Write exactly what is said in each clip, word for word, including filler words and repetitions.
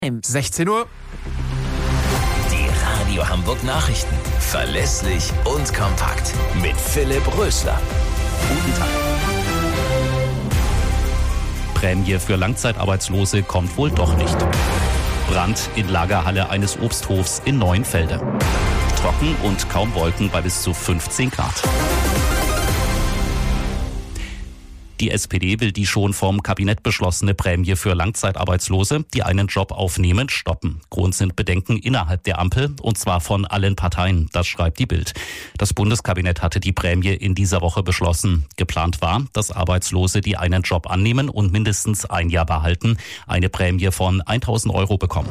sechzehn Uhr. Die Radio Hamburg Nachrichten. Verlässlich und kompakt. Mit Philipp Rösler. Guten Tag. Prämie für Langzeitarbeitslose kommt wohl doch nicht. Brand in Lagerhalle eines Obsthofs in Neuenfelde. Trocken und kaum Wolken bei bis zu fünfzehn Grad. Die S P D will die schon vom Kabinett beschlossene Prämie für Langzeitarbeitslose, die einen Job aufnehmen, stoppen. Grund sind Bedenken innerhalb der Ampel, und zwar von allen Parteien. Das schreibt die Bild. Das Bundeskabinett hatte die Prämie in dieser Woche beschlossen. Geplant war, dass Arbeitslose, die einen Job annehmen und mindestens ein Jahr behalten, eine Prämie von tausend Euro bekommen.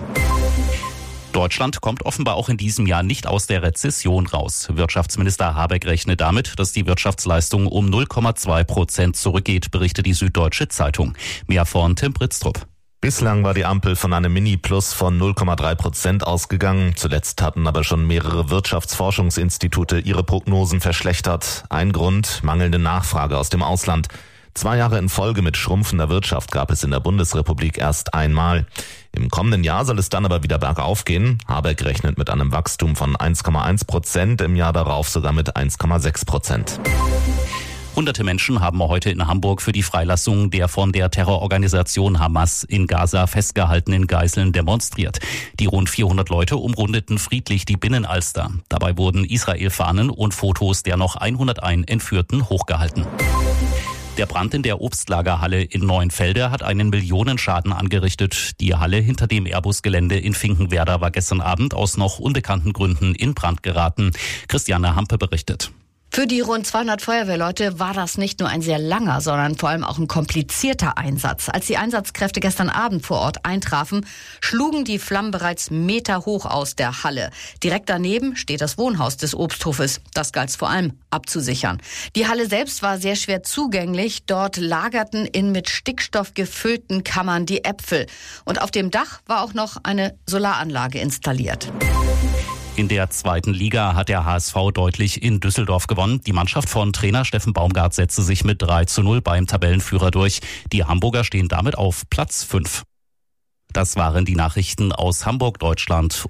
Deutschland kommt offenbar auch in diesem Jahr nicht aus der Rezession raus. Wirtschaftsminister Habeck rechnet damit, dass die Wirtschaftsleistung um null Komma zwei Prozent zurückgeht, berichtet die Süddeutsche Zeitung. Mehr von Tim Britztrup. Bislang war die Ampel von einem Mini-Plus von null Komma drei Prozent ausgegangen. Zuletzt hatten aber schon mehrere Wirtschaftsforschungsinstitute ihre Prognosen verschlechtert. Ein Grund: mangelnde Nachfrage aus dem Ausland. Zwei Jahre in Folge mit schrumpfender Wirtschaft gab es in der Bundesrepublik erst einmal. Im kommenden Jahr soll es dann aber wieder bergauf gehen. Habeck rechnet mit einem Wachstum von eins Komma eins Prozent, im Jahr darauf sogar mit eins Komma sechs Prozent. Hunderte Menschen haben heute in Hamburg für die Freilassung der von der Terrororganisation Hamas in Gaza festgehaltenen Geiseln demonstriert. Die rund vierhundert Leute umrundeten friedlich die Binnenalster. Dabei wurden Israel-Fahnen und Fotos der noch hunderteins Entführten hochgehalten. Der Brand in der Obstlagerhalle in Neuenfelde hat einen Millionenschaden angerichtet. Die Halle hinter dem Airbus-Gelände in Finkenwerder war gestern Abend aus noch unbekannten Gründen in Brand geraten. Christiane Hampe berichtet. Für die rund zweihundert Feuerwehrleute war das nicht nur ein sehr langer, sondern vor allem auch ein komplizierter Einsatz. Als die Einsatzkräfte gestern Abend vor Ort eintrafen, schlugen die Flammen bereits meterhoch aus der Halle. Direkt daneben steht das Wohnhaus des Obsthofes. Das galt es vor allem abzusichern. Die Halle selbst war sehr schwer zugänglich. Dort lagerten in mit Stickstoff gefüllten Kammern die Äpfel. Und auf dem Dach war auch noch eine Solaranlage installiert. In der zweiten Liga hat der H S V deutlich in Düsseldorf gewonnen. Die Mannschaft von Trainer Steffen Baumgart setzte sich mit drei zu null beim Tabellenführer durch. Die Hamburger stehen damit auf Platz fünf. Das waren die Nachrichten aus Hamburg, Deutschland.